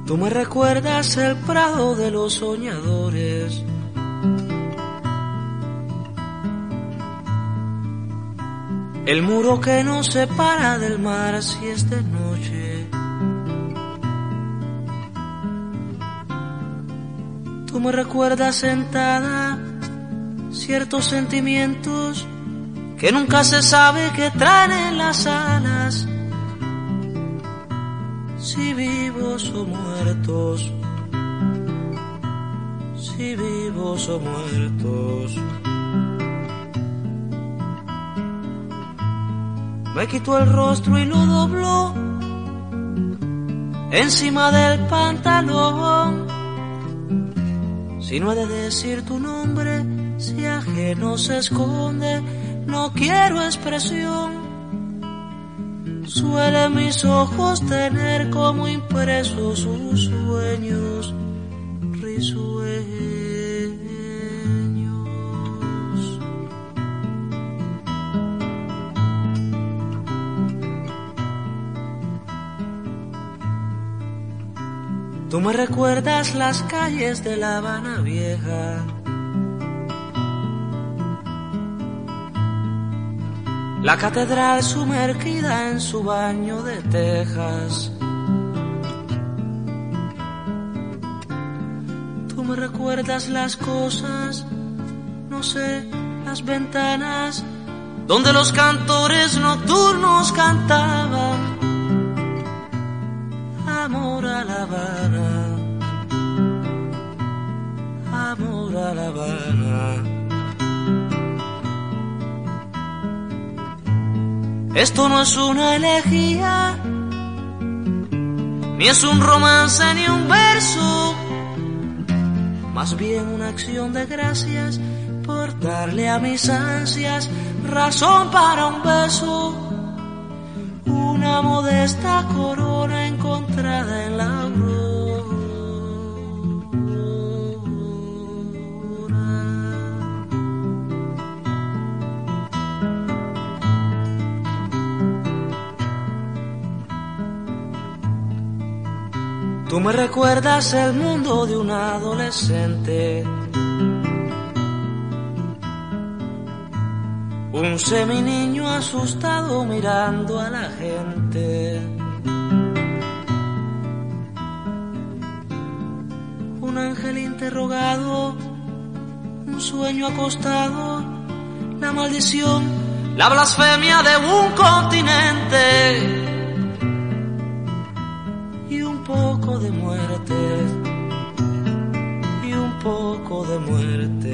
Tú me recuerdas el prado de los soñadores, el muro que nos separa del mar si es de noche. Tú me recuerdas sentada ciertos sentimientos que nunca se sabe que traen en las alas, si vivos o muertos, si vivos o muertos. Me quitó el rostro y lo dobló encima del pantalón. Si no he de decir tu nombre, si ajeno se esconde, no quiero expresión. Suelen mis ojos tener como impresos sus sueños risueños. Tú me recuerdas las calles de La Habana Vieja, la catedral sumergida en su baño de tejas. Tú me recuerdas las cosas, no sé, las ventanas donde los cantores nocturnos cantaban amor a La Habana, amor a La Habana. Esto no es una elegía, ni es un romance ni un verso, más bien una acción de gracias por darle a mis ansias razón para un beso, una modesta corona encontrada en la aurora. Tú me recuerdas el mundo de un adolescente, un seminiño asustado mirando a la gente, un ángel interrogado, un sueño acostado, la maldición, la blasfemia de un continente y un poco de muerte, y un poco de muerte.